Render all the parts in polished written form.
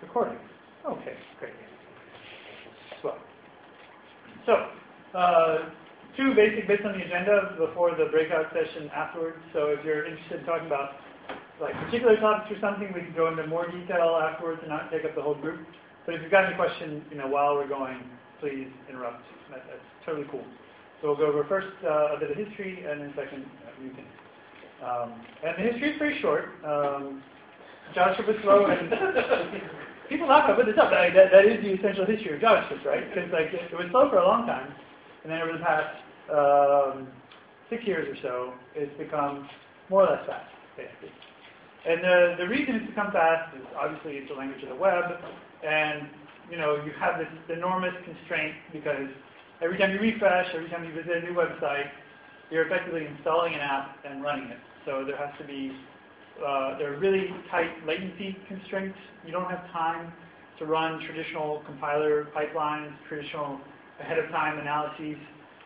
Recording. Okay, great. Swell. So, two basic bits on the agenda before the breakout session afterwards. So if you're interested in talking about like particular topics or something, we can go into more detail afterwards and not take up the whole group. But if you've got any questions, while we're going, please interrupt. That's totally cool. So we'll go over first a bit of history, and then second, new things. And the history is very short. JavaScript was slow, and people laugh about this stuff. That is the essential history of JavaScript, right? Because it was slow for a long time, and then over the past 6 years or so, it's become more or less fast, basically. And the reason it's become fast is obviously it's the language of the web, and you have this enormous constraint because every time you refresh, every time you visit a new website, you're effectively installing an app and running it. So there has to be there are really tight latency constraints. You don't have time to run traditional compiler pipelines, traditional ahead-of-time analyses.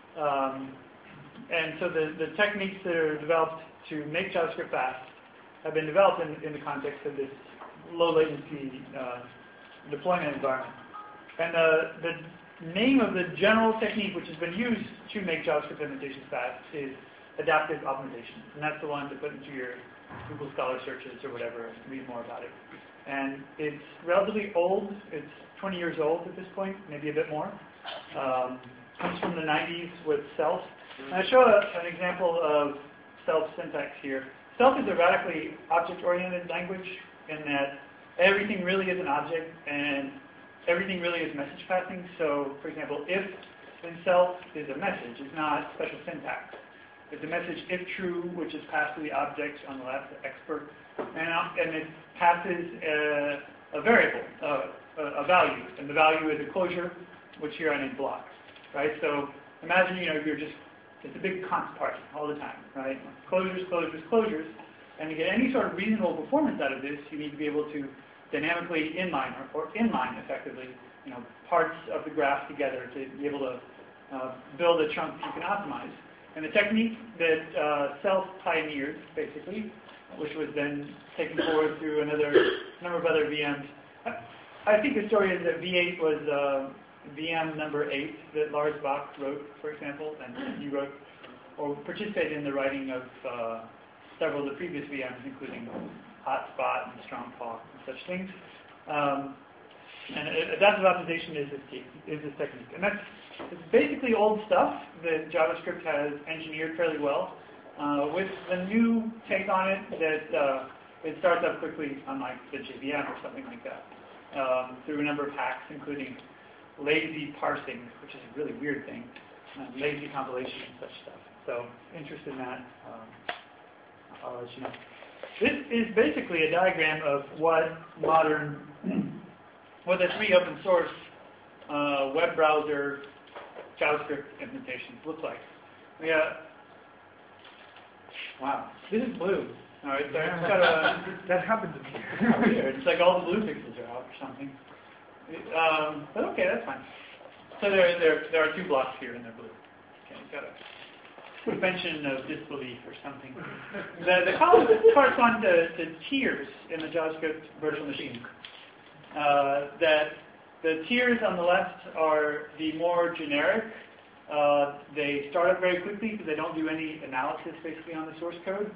And so the techniques that are developed to make JavaScript fast have been developed in the context of this low-latency deployment environment. And the name of the general technique which has been used to make JavaScript implementations fast is adaptive optimization. And that's the one to put into your Google Scholar searches or whatever and read more about it. And it's relatively old. It's 20 years old at this point, maybe a bit more. Comes from the 90s with Self. And I show an example of Self syntax here. Self is a radically object-oriented language in that everything really is an object and everything really is message passing. So, for example, if in Self is a message, it's not special syntax. It's a message if true, which is passed to the object on the left, the expert, and it passes a variable, a value, and the value is a closure, which here I named block, right? So imagine you're just it's a big const party all the time, right? Closures, closures, closures, and to get any sort of reasonable performance out of this, you need to be able to dynamically inline or inline effectively, parts of the graph together to be able to build a chunk you can optimize. And the technique that Self pioneered, basically, which was then taken forward through another number of other VMs. I think the story is that V8 was VM number 8 that Lars Bach wrote, for example, and he wrote or participated in the writing of several of the previous VMs, including Hotspot and Strongtalk and such things. And adaptive optimization is this technique. And it's basically old stuff that JavaScript has engineered fairly well, with the new take on it that it starts up quickly, unlike the JVM or something like that, through a number of hacks, including lazy parsing, which is a really weird thing, lazy compilation and such stuff. So, interested in that, I'll let you know. This is basically a diagram of what the three open source web browser JavaScript implementations look like. Wow, this is blue. All right, so it's got that happened to me. It's like all the blue pixels are out or something. But okay, that's fine. So there are two blocks here and they're blue. Okay, got a suspension of disbelief or something. The columns correspond to tiers in the JavaScript virtual machine. That the tiers on the left are the more generic. They start up very quickly because they don't do any analysis basically on the source code.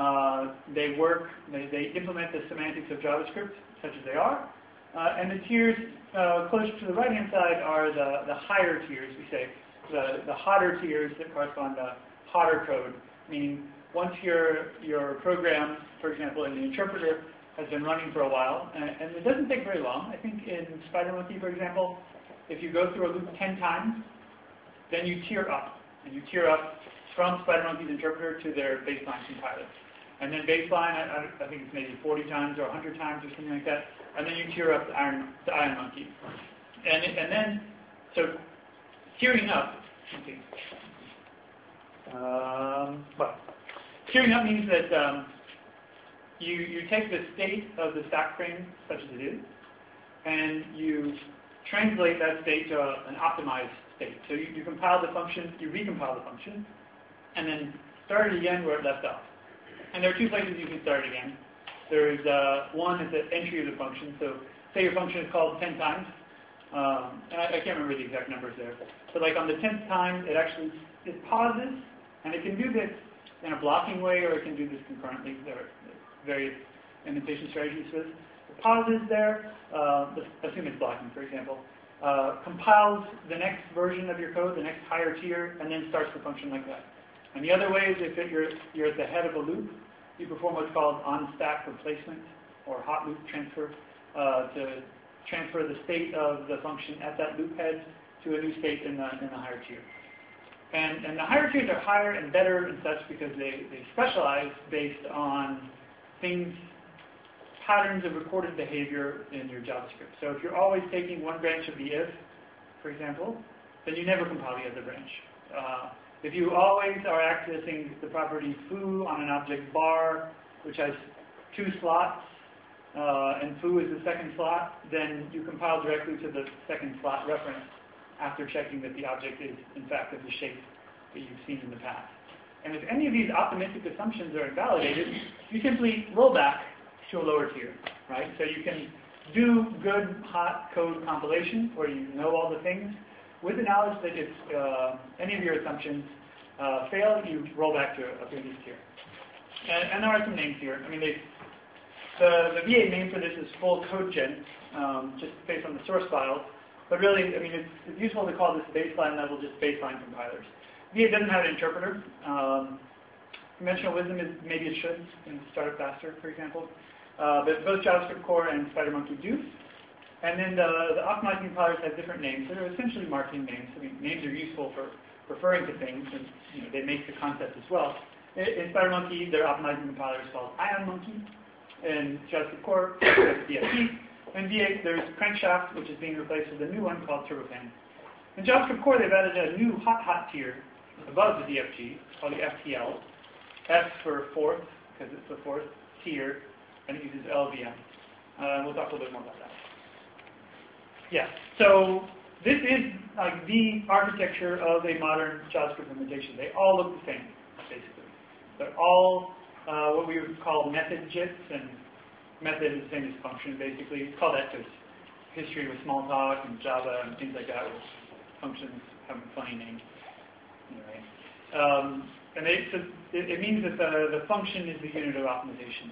They implement the semantics of JavaScript such as they are. And the tiers closer to the right-hand side are the higher tiers, we say. The hotter tiers that correspond to hotter code, meaning once your program, for example, in the interpreter, has been running for a while, and it doesn't take very long. I think in SpiderMonkey, for example, if you go through a loop 10 times, then you tier up. And you tier up from SpiderMonkey's interpreter to their baseline compiler. And then baseline, I think it's maybe 40 times or 100 times or something like that. And then you tier up to IronMonkey. And then, so tiering up, okay. Tiering up means that you take the state of the stack frame, such as it is, and you translate that state to an optimized state. So you compile the function, you recompile the function, and then start it again where it left off. And there are two places you can start it again. There's one is the entry of the function. So say your function is called 10 times, and I can't remember the exact numbers there. But like on the 10th time, it pauses, and it can do this in a blocking way, or it can do this concurrently. There are various indentation strategies for this. It pauses there, let's assume it's blocking, for example, compiles the next version of your code, the next higher tier, and then starts the function like that. And the other way is if you're at the head of a loop, you perform what's called on-stack replacement, or hot loop transfer, to transfer the state of the function at that loop head to a new state in the higher tier. And the higher tiers are higher and better and such because they specialize based on patterns of recorded behavior in your JavaScript. So if you're always taking one branch of the if, for example, then you never compile the other branch. If you always are accessing the property foo on an object bar, which has 2 slots, and foo is the second slot, then you compile directly to the second slot reference after checking that the object is, in fact, of the shape that you've seen in the past. And if any of these optimistic assumptions are invalidated, you simply roll back to a lower tier, right? So you can do good hot code compilation where you know all the things with the knowledge that if any of your assumptions fail, you roll back to a previous tier. And there are some names here. I mean, the V8 name for this is full code gen, just based on the source files. But really, I mean, it's useful to call this baseline level just baseline compilers. V8 doesn't have an interpreter. Conventional wisdom is maybe it should and start it faster, for example. But both JavaScript Core and SpiderMonkey do. And then the optimizing compilers have different names. They're essentially marketing names. I mean, names are useful for referring to things, and they make the concept as well. In SpiderMonkey, their optimizing compiler is called IonMonkey. In JavaScript Core, there's DFT. In V8, there's Crankshaft, which is being replaced with a new one called Turbofan. In JavaScript Core, they've added a new hot tier above the DFG called the FTL. F for fourth, because it's the fourth tier, and it uses LVM. We'll talk a little bit more about that. Yeah, so this is like the architecture of a modern JavaScript implementation. They all look the same, basically. They're all what we would call method JITs, and method is the same as function, basically. It's called that because history with Smalltalk and Java and things like that, where functions have a funny name. Anyway. And it means that the function is the unit of optimization.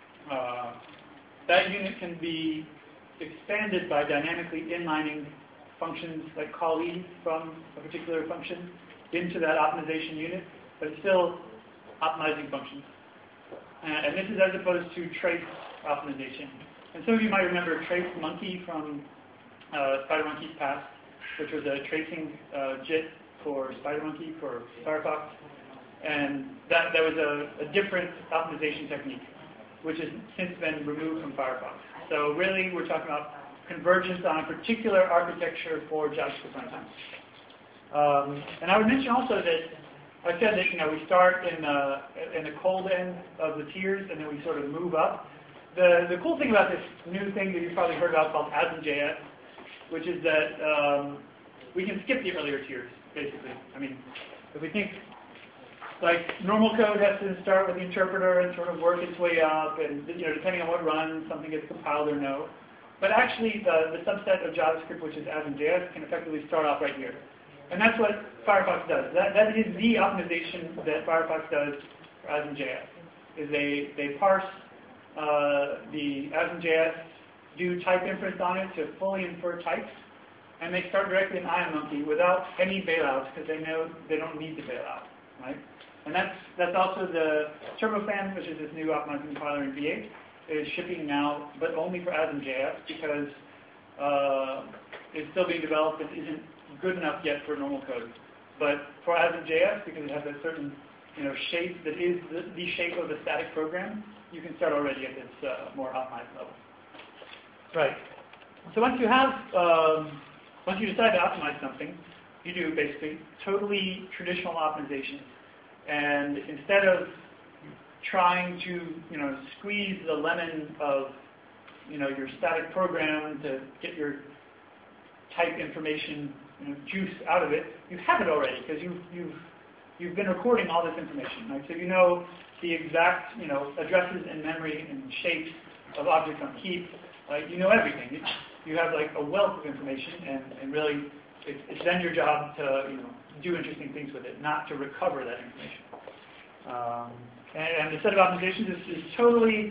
That unit can be expanded by dynamically inlining functions like callee from a particular function into that optimization unit, but it's still optimizing functions. And this is as opposed to trace optimization. And some of you might remember Trace Monkey from SpiderMonkey's past, which was a tracing JIT for SpiderMonkey for Firefox. And that was a different optimization technique, which has since been removed from Firefox. So really, we're talking about convergence on a particular architecture for JavaScript runtime. And I would mention also that I said that we start in the cold end of the tiers, and then we sort of move up. The cool thing about this new thing that you've probably heard about called Asm.js, which is that we can skip the earlier tiers, basically. I mean, if we think like normal code has to start with the interpreter and sort of work its way up, and depending on what runs, something gets compiled or no. But actually, the subset of JavaScript, which is Asm.js, can effectively start off right here. And that's what Firefox does. That is the optimization that Firefox does for Asm.js. Is they parse the Asm.js, do type inference on it to fully infer types, and they start directly in IonMonkey without any bailouts because they know they don't need the bailout, right? And that's also the Turbofan, which is this new optimizing compiler in V8, is shipping now, but only for Asm.js because it's still being developed and isn't good enough yet for normal code. But for Asm.js, because it has a certain shape that is the shape of a static program, you can start already at this more optimized level. Right. So once you decide to optimize something, you do basically totally traditional optimization. And instead of trying to squeeze the lemon of your static program to get your type information juice out of it, you have it already because you've been recording all this information, right? So the exact, addresses and memory and shapes of objects on heap. You know everything. You have like a wealth of information, and really, it's then your job to, do interesting things with it, not to recover that information. And the set of optimizations is totally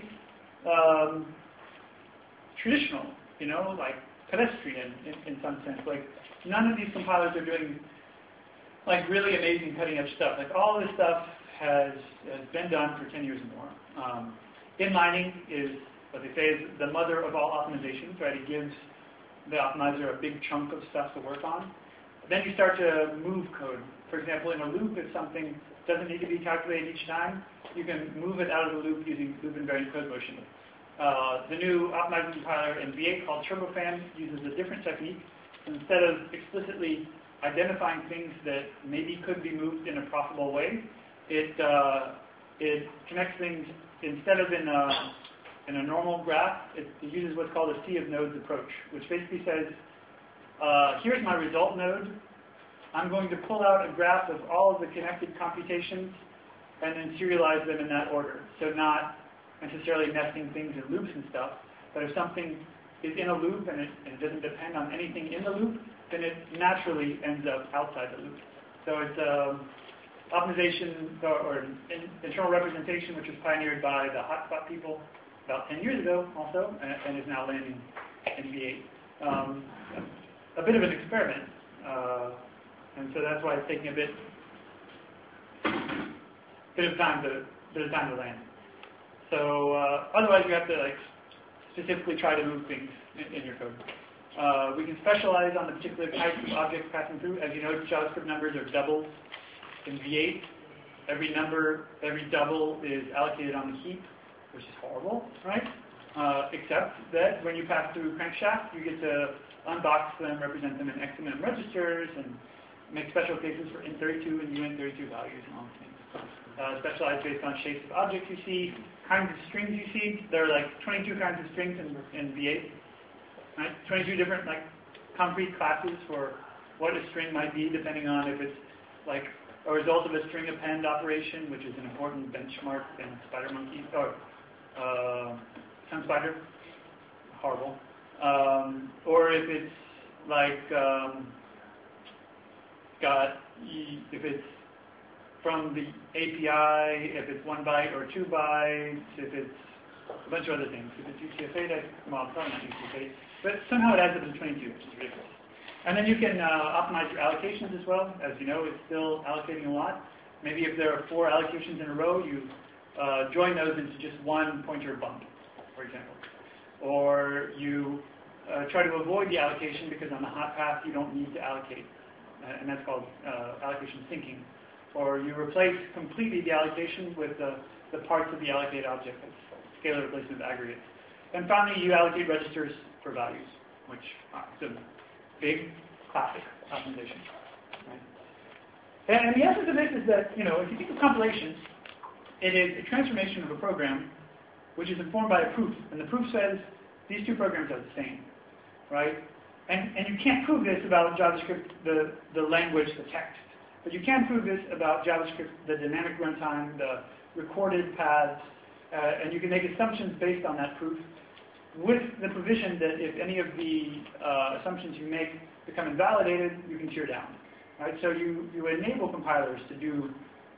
traditional, like pedestrian in some sense. Like none of these compilers are doing like really amazing cutting edge stuff. Like all this stuff has been done for 10 years or more. Inlining is what they say is the mother of all optimizations, right? It gives the optimizer a big chunk of stuff to work on. Then you start to move code. For example, in a loop, if something doesn't need to be calculated each time, you can move it out of the loop using loop invariant code motion. The new optimizing compiler in V8 called Turbofan uses a different technique. Instead of explicitly identifying things that maybe could be moved in a profitable way, it connects things instead of in a normal graph. It uses what's called a sea of nodes approach, which basically says, here's my result node. I'm going to pull out a graph of all of the connected computations and then serialize them in that order. So not necessarily nesting things in loops and stuff, but if something is in a loop and it doesn't depend on anything in the loop, then it naturally ends up outside the loop. So it's optimization or internal representation, which was pioneered by the hotspot people about 10 years ago also, and is now landing in V8. A bit of an experiment, and so that's why it's taking a bit of time to land. So otherwise, you have to like specifically try to move things in your code. We can specialize on the particular types of objects passing through. As you know, JavaScript numbers are doubles in V8. Every double is allocated on the heap, which is horrible, right? Except that when you pass through Crankshaft, you get to unbox them, represent them in XMM registers, and make special cases for int32 and uint32 values and all these things. Specialized based on shapes of objects you see, kinds of strings you see. There are like 22 kinds of strings in V8. Right? 22 different like concrete classes for what a string might be, depending on if it's like a result of a string append operation, which is an important benchmark in SpiderMonkey, or SunSpider, horrible. Or if it's like if it's from the API, if it's 1 byte or 2 bytes, if it's a bunch of other things. If it's UTF-8, well, probably not UTF-8, but somehow it adds up to 22, which is ridiculous. And then you can optimize your allocations as well. As you know, it's still allocating a lot. Maybe if there are 4 allocations in a row, you join those into just one pointer bump, for example. Or you try to avoid the allocation because on the hot path you don't need to allocate. And that's called allocation syncing. Or you replace completely the allocation with the parts of the allocated object. That's scalar replacement of aggregates. And finally, you allocate registers for values, which is a big classic optimization. Right? And the essence of this is that, if you think of compilation, it is a transformation of a program which is informed by a proof. And the proof says these two programs are the same. Right? And you can't prove this about JavaScript, the language, the text. But you can prove this about JavaScript, the dynamic runtime, the recorded paths, and you can make assumptions based on that proof with the provision that if any of the assumptions you make become invalidated, you can tear down. Right? So you enable compilers to do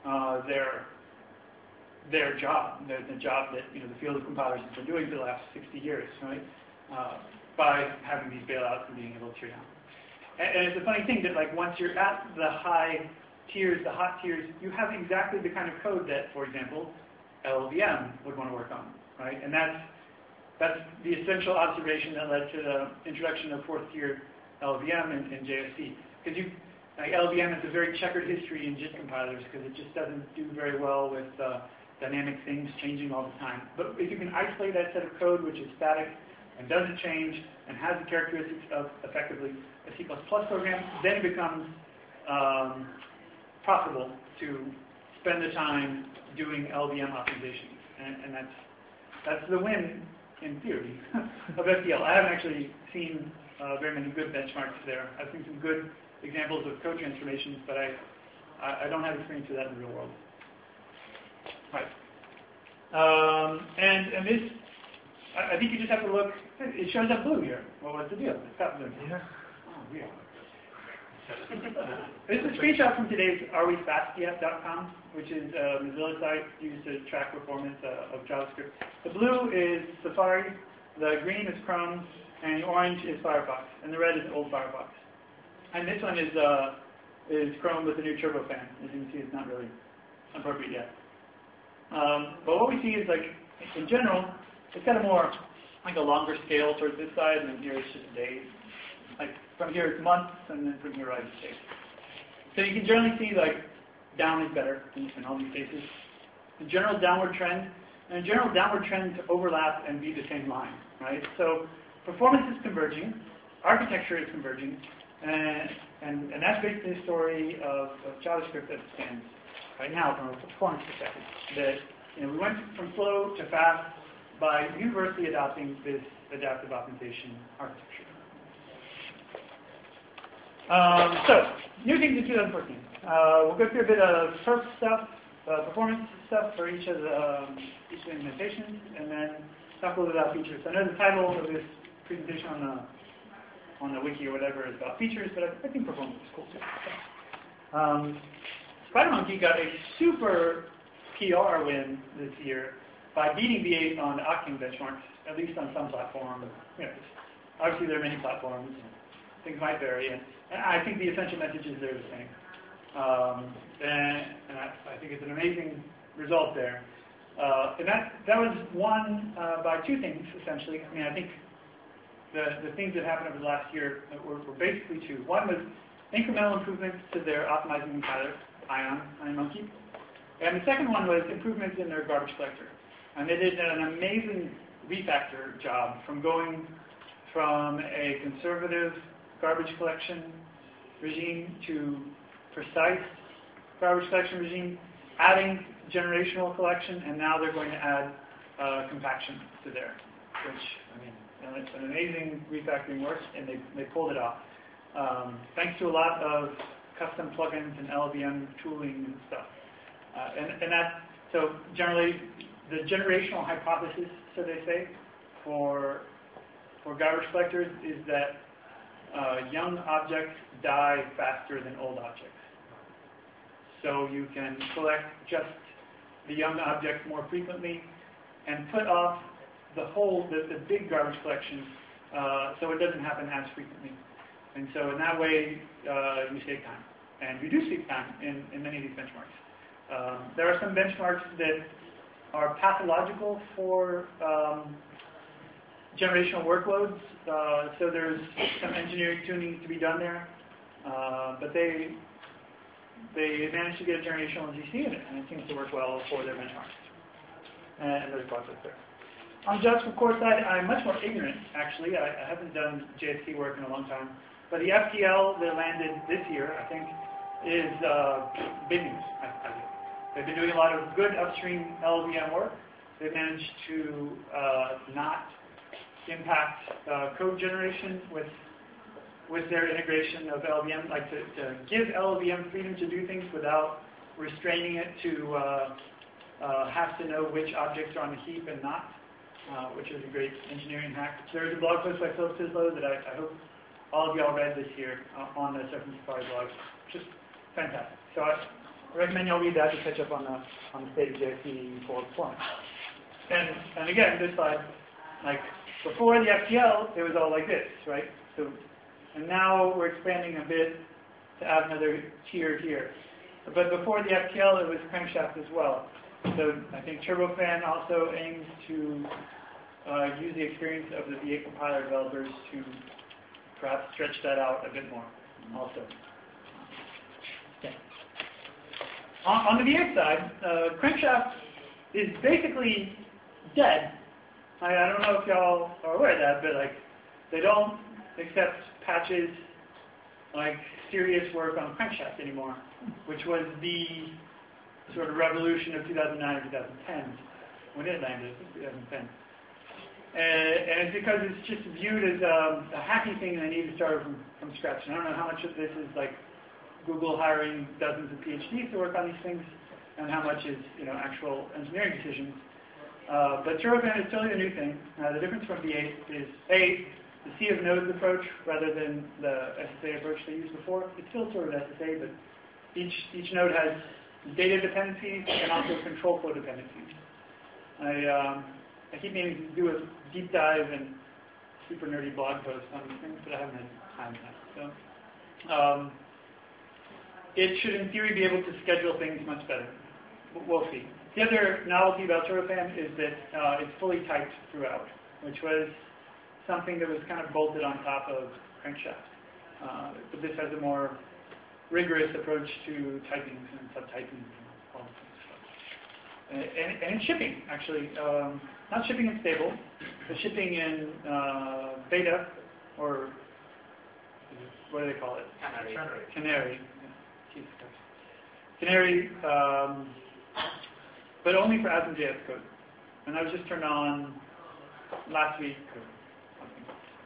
their job, the job that the field of compilers has been doing for the last 60 years, right? By having these bailouts and being able to tear down. And it's a funny thing that once you're at the high tiers, the hot tiers, you have exactly the kind of code that, for example, LLVM would want to work on, right? And that's the essential observation that led to the introduction of 4th tier LLVM in JSC. Because LLVM has a very checkered history in JIT compilers because it just doesn't do very well with dynamic things changing all the time. But if you can isolate that set of code, which is static and doesn't change and has the characteristics of effectively a C++ program, then it becomes profitable to spend the time doing LLVM optimization. And that's the win, in theory, of FDL. I haven't actually seen very many good benchmarks there. I've seen some good examples of code transformations, but I don't have experience with that in the real world. Right. And this, I think you just have to look. It shows up blue here. Well, what's the deal? It's got blue. Yeah. Oh, yeah. This is a screenshot from today's arewefastYet.com, which is a Mozilla site used to track performance of JavaScript. The blue is Safari, the green is Chrome, and the orange is Firefox, and the red is old Firefox. And this one is Chrome with the new turbofan. As you can see, it's not really appropriate yet. But what we see is, like, in general, it's got a more, like a longer scale towards this side, and then here it's just days. Like, from here it's months, and then from here right it's days. So you can generally see, like, down is better in all these cases. The general downward trend, and a general downward trend to overlap and be the same line, right? So performance is converging, architecture is converging, and that's basically the story of JavaScript as it stands right now from a performance perspective. That, we went from slow to fast by universally adopting this adaptive optimization architecture. So, new things in 2014. We'll go through a bit of perf stuff, performance stuff for each of the implementations, and then talk a little bit about features. I know the title of this presentation on the wiki or whatever is about features, but I think performance is cool too. SpiderMonkey got a super PR win this year by beating V8 on the Octane benchmarks, at least on some platform. Obviously there are many platforms. Things might vary, and I think the essential messages there are the same. And I think it's an amazing result there. And that was won by two things, essentially. I mean, I think the things that happened over the last year were basically two. One was incremental improvements to their optimizing compiler, IonMonkey. And the second one was improvements in their garbage collector. And they did an amazing refactor job from going from a conservative garbage collection regime to precise garbage collection regime, adding generational collection, and now they're going to add compaction to there, which, I mean, it's an amazing refactoring work, and they pulled it off. Thanks to a lot of custom plugins and LLVM tooling and stuff. So generally, the generational hypothesis, so they say, for garbage collectors is that young objects die faster than old objects. So you can collect just the young objects more frequently and put off the big garbage collection so it doesn't happen as frequently. And so in that way, you save time. And you do save time in many of these benchmarks. There are some benchmarks that are pathological for generational workloads. So there's some engineering tuning to be done there. But they managed to get a generational GC in it, and it seems to work well for their benchmarks. And there's lots of there. On the JavaScript core side, I'm much more ignorant, actually. I haven't done JSP work in a long time. But the FTL that landed this year, I think, is big news, I think. They've been doing a lot of good upstream LLVM work. They've managed to not impact code generation with their integration of LLVM, like to give LLVM freedom to do things without restraining it to have to know which objects are on the heap and not, which is a great engineering hack. There's a blog post by Phil Sislo that I hope all of y'all read this year on the Surf and Safari blog. Just fantastic. So I recommend y'all read that to catch up on the state of JSP for performance. And again, this slide, like before the FTL, it was all like this, right? So, and now we're expanding a bit to add another tier here. But before the FTL, it was crankshaft as well. So I think Turbofan also aims to use the experience of the V8 compiler developers to perhaps stretch that out a bit more also. Okay. On the V8 side, crankshaft is basically dead. I don't know if y'all are aware of that, but like they don't accept patches like serious work on crankshaft anymore, which was the sort of revolution of 2009 or 2010 when it landed, 2010. And it's because it's just viewed as a hacky thing and they need to start from scratch. And I don't know how much of this is like Google hiring dozens of PhDs to work on these things and how much is actual engineering decisions. But turbofan is totally a new thing. The difference from V8 is A, the sea of nodes approach rather than the SSA approach they used before. It's still sort of SSA, but each node has data dependencies and also control flow dependencies. I keep meaning to do a deep dive and super nerdy blog post on these things, but I haven't had time yet. So it should, in theory, be able to schedule things much better. We'll see. The other novelty about turbofan is that it's fully typed throughout, which was something that was kind of bolted on top of crankshaft. But this has a more rigorous approach to typings and subtyping and all this stuff. And in shipping, actually. Not shipping in stable, but shipping in beta, or what do they call it? Canary. Yeah. Canary, but only for ASM.js code. And that was just turned on last week or something.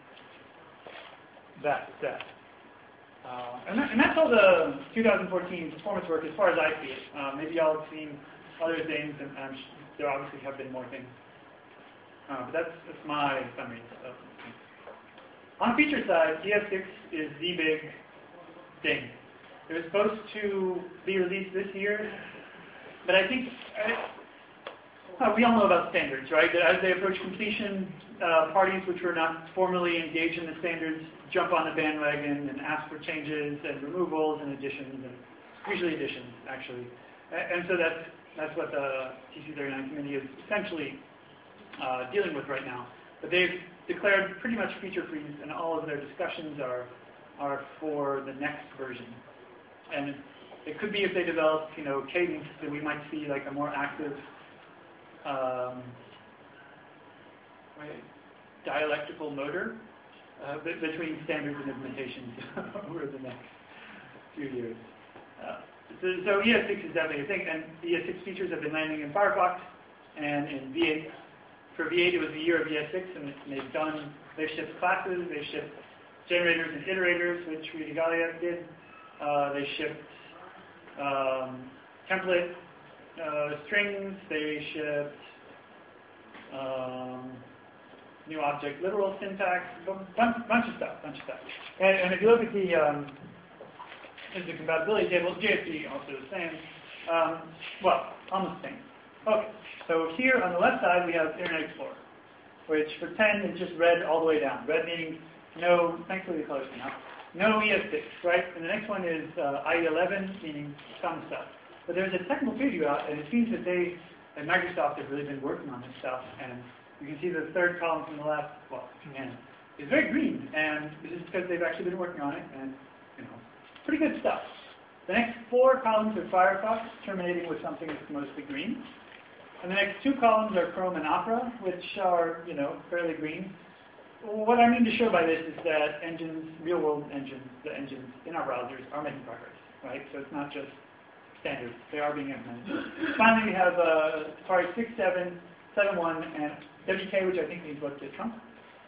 And that's all the 2014 performance work as far as I see it. Maybe y'all have seen other things, and there obviously have been more things. But that's my summary of things. On the feature side, ES6 is the big thing. It was supposed to be released this year, but I think we all know about standards, right? That as they approach completion, parties which were not formally engaged in the standards jump on the bandwagon and ask for changes and removals and additions, and usually additions, actually. And so that's what the TC39 committee is essentially dealing with right now. But they've declared pretty much feature freeze, and all of their discussions are for the next version. And it could be if they develop, cadence, that we might see like a more active dialectical motor between standards and implementations over the next few years. So ES6 is definitely a thing, and ES6 features have been landing in Firefox and in V8. For V8, it was the year of ES6, and they've shipped classes, they've shipped generators and iterators, which Regalia did. They shipped template strings, they shipped new object literal syntax, bunch of stuff. And if you look at the compatibility table, JSP also the same. Almost the same. Okay, so here on the left side we have Internet Explorer, which for 10 is just red all the way down. Red meaning no, thankfully the colors now. No ES6, right? And the next one is IE11, meaning some stuff. But there's a technical preview out, and it seems that they and Microsoft have really been working on this stuff. And you can see the third column from the left, is very green, and this is because they've actually been working on it, and pretty good stuff. The next 4 columns are Firefox, terminating with something that's mostly green. And the next 2 columns are Chrome and Opera, which are, fairly green. What I mean to show by this is that engines, real-world engines, the engines in our browsers are making progress, right? So it's not just standards. They are being implemented. Finally, we have Safari 6.7, 7.1, and WK, which I think means what gets Trump,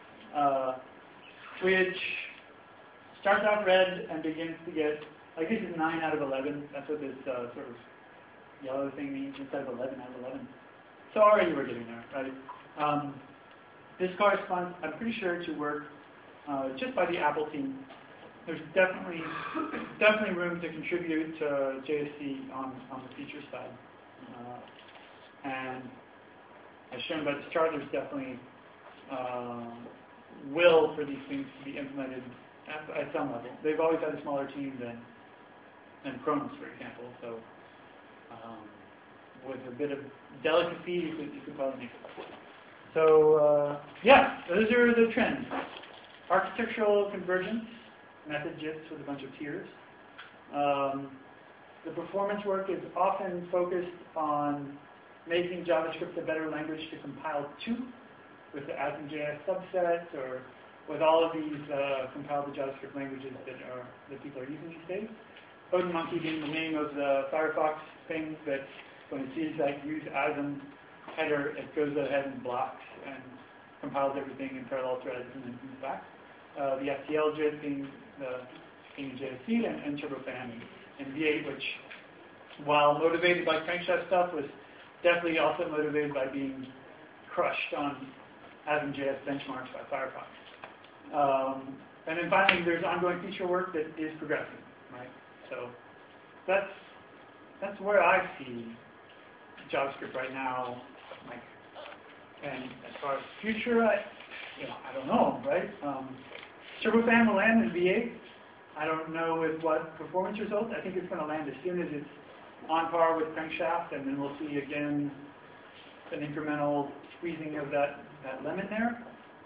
which starts out red and begins to get, this is 9 out of 11. That's what this sort of yellow thing means instead of 11 out of 11. So already we're getting there, right? This corresponds, I'm pretty sure, to work just by the Apple team. There's definitely room to contribute to JSC on the feature side. And as shown by this chart, there's definitely will for these things to be implemented at some level. They've always had a smaller team than Chronos, for example. So with a bit of delicacy, you could probably make it. So those are the trends. Architectural convergence, method JITs with a bunch of tiers. The performance work is often focused on making JavaScript a better language to compile to, with the ASM.js subset, or with all of these compiled to JavaScript languages that people are using these days. OdenMonkey being the name of the Firefox thing that when it sees that use ASM header, it goes ahead and blocks and compiles everything in parallel threads and then comes back. The FTL JIT being JSC and turbofan and V8, which, while motivated by crankshaft stuff, was definitely also motivated by being crushed on Asm.js benchmarks by Firefox. And then finally, there's ongoing feature work that is progressing, right? So that's where I see JavaScript right now. Like, and as far as future, I don't know, right? Turbofan will land in V8. I don't know with what performance results. I think it's going to land as soon as it's on par with Crankshaft, and then we'll see again an incremental squeezing of that limit there.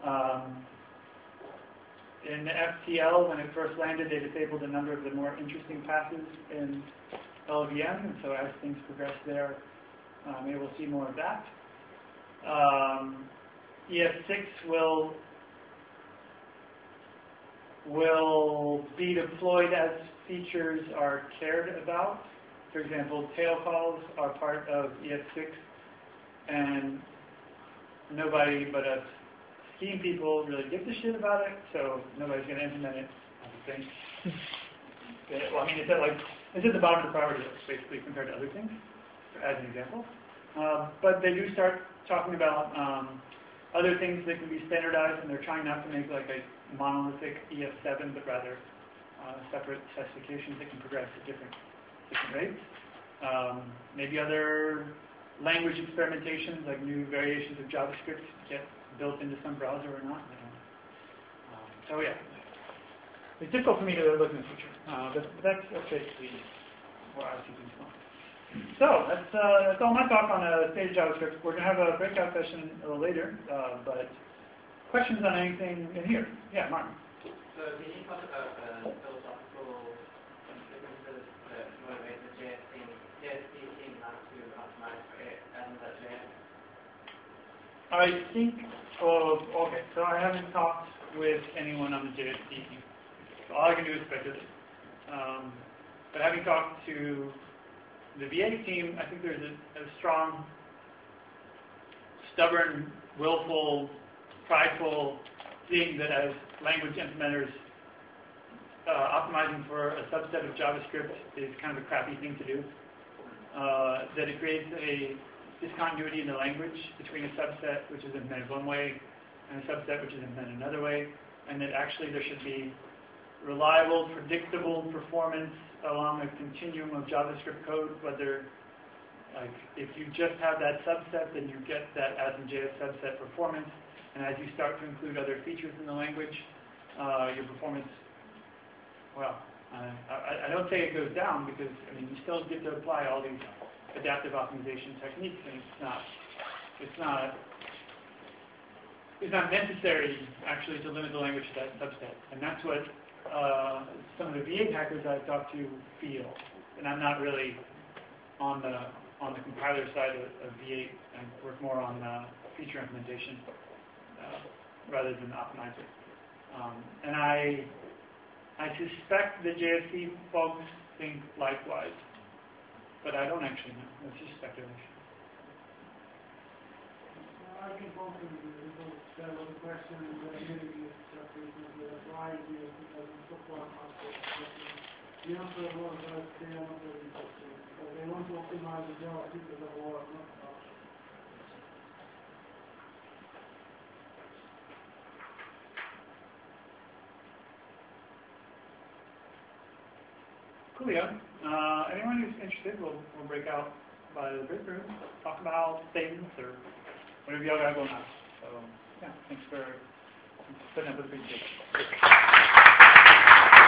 In the FTL, when it first landed, they disabled a number of the more interesting passes in LLVM, and so as things progress there, maybe we'll see more of that. ES6 will be deployed as features are cared about. For example, tail calls are part of ES6, and nobody but us Scheme people really give a shit about it, so nobody's going to implement it, I don't think. Well, I mean, it's at the bottom of the priority list, basically, compared to other things, as an example. But they do start talking about other things that can be standardized, and they're trying not to make like a monolithic ES7, but rather separate specifications that can progress at different rates. Maybe other language experimentations, like new variations of JavaScript, get built into some browser or not. So yeah, it's difficult for me to look in the future, but that's basically where I see things going. So that's all my talk on state of JavaScript. We're going to have a breakout session a little later, but questions on anything in here? Yeah, Martin. So can you talk about philosophical differences that motivate the JSP team not to optimize for Asm.js? I think, okay, so I haven't talked with anyone on the JSP team. So all I can do is speculate. But having talked to the V8 team, I think there's a strong, stubborn, willful, prideful thing that as language implementers, optimizing for a subset of JavaScript is kind of a crappy thing to do. That it creates a discontinuity in the language between a subset which is implemented one way and a subset which is implemented another way, and that actually there should be reliable, predictable performance along a continuum of JavaScript code, whether like if you just have that subset, then you get that Asm.js subset performance, and as you start to include other features in the language, your performance, well, I don't say it goes down because, I mean, you still get to apply all these adaptive optimization techniques, and it's not necessary actually to limit the language to that subset, and that's what some of the V8 hackers I've talked to feel. And I'm not really on the compiler side of V8. I work more on feature implementation rather than optimizer. And I suspect the JSP folks think likewise. But I don't actually know. It's just speculation. I can confirm because there was a question in the community why the software aspect. The answer was that they are not very interested. They want to optimize the JavaScript as a whole, not much. Coolio. Anyone who's interested, we'll break out by the break room, talk about things or whatever y'all got going on. So, yeah, thanks for putting up with the presentation.